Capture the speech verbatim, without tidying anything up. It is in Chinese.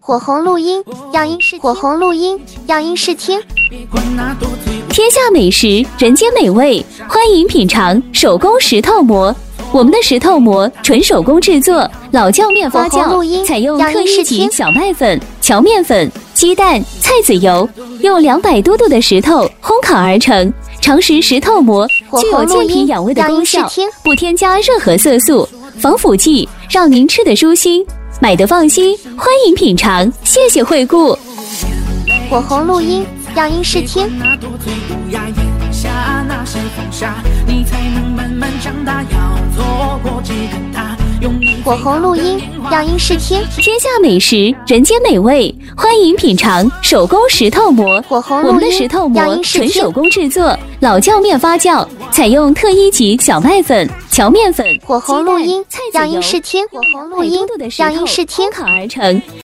火红录音，样音试火红录音，样音试听。 天下美食，人间美味，欢迎品尝手工石头馍。我们的石头馍纯手工制作，老窖面发酵，采用特一级小麦粉、荞面粉、鸡蛋、菜籽油，用两百多度的石头烘烤而成。常食石头馍具有健脾养胃的功效，不添加任何色素、防腐剂，让您吃得舒心，买得放心。欢迎品尝，谢谢惠顾。 火红录音，样音试听。火红录音，样音试听。 天下美食，人间美味，欢迎品尝手工石头馍。 火红录音， 我们的石头馍纯手工制作，老窖面发酵，采用特一级小麦粉、荞面粉、 火红录音，样音试听。火红录音，样音试听。 烘烤而成。